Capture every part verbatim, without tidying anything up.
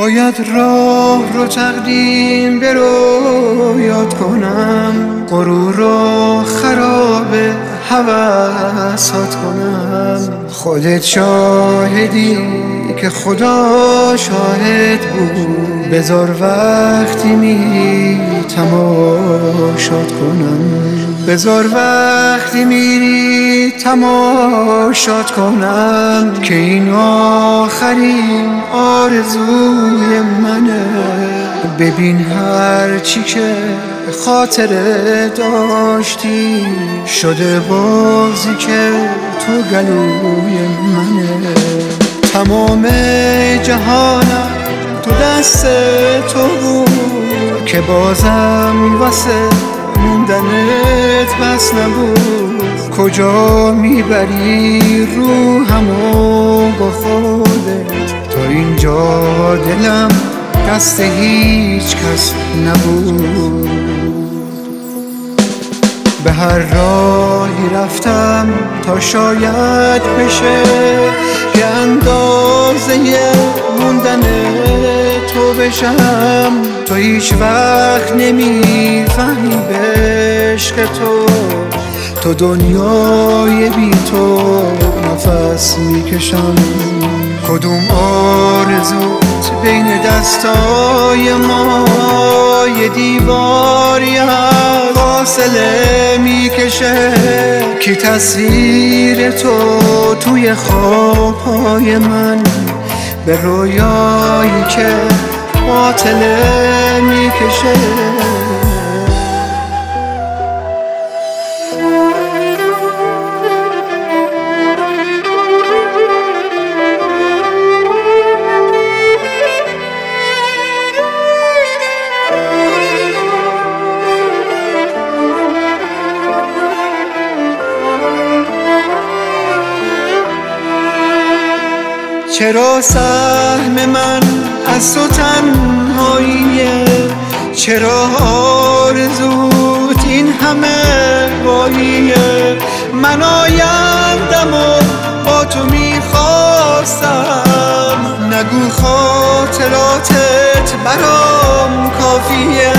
باید راه رو تقدیم به رویات کنم، غرور رو خراب هوسات کنم. خودت شاهدی که خدا شاهد بود، بذار وقتی میری تماشات کنم، بذار وقتی میری تماشات کنم که این آخرین آرزوی منه. ببین هر چی که خاطر داشتی شده بازی که تو گلوی منه. تمام جهانم تو دست تو بود که بازم واسه موندنت بس نبود. کجا میبری روحمو با خودت، تا اینجا دلم دست هیچ کس نبود. به هر راهی رفتم تا شاید بشه که اندازه موندن تو بشم. تو هیچ وقت نمیفهمی به عشق تو، تو دنیای بی تو نفس میکشم. کدوم آرزوت بین دستای ما یه دیواری از فاصله میکشه، کی تصویر تو توی خوابهای من به رویایی که باطله میکشه. چرا سهم من از تو تنهاییه؟ چرا آرزوت این همه باییه؟ من آیندم و با تو میخواستم، نگو خاطراتت برام کافیه.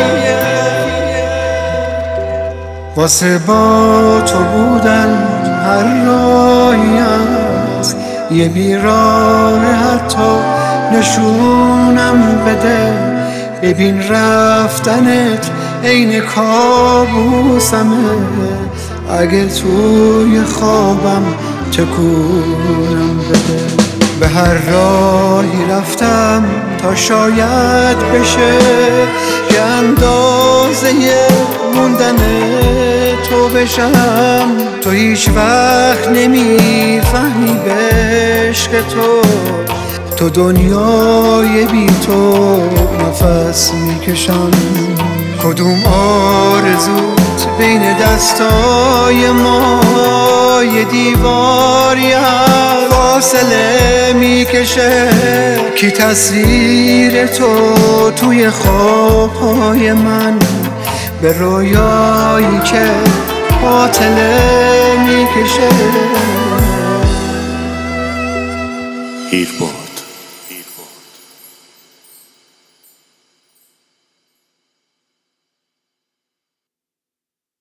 واسه با تو بودن هر راهی هست، یه بیراه حتی نشونم بده. ببین رفتنت عین کابوسمه، اگه توی خوابم تکونم بده. به هر راهی رفتم تا شاید بشه که اندازه موندن تو بشم. تو هیچ وقت نمیفهمی به عشق تو، تو دنیای بی تو نفس میکشم. کدوم آرزوت بین دستای ما یه دیواری از فاصله میکشه، کی تصویر تو توی خوابهای من به رویایی که باطله میکشه. هیر باز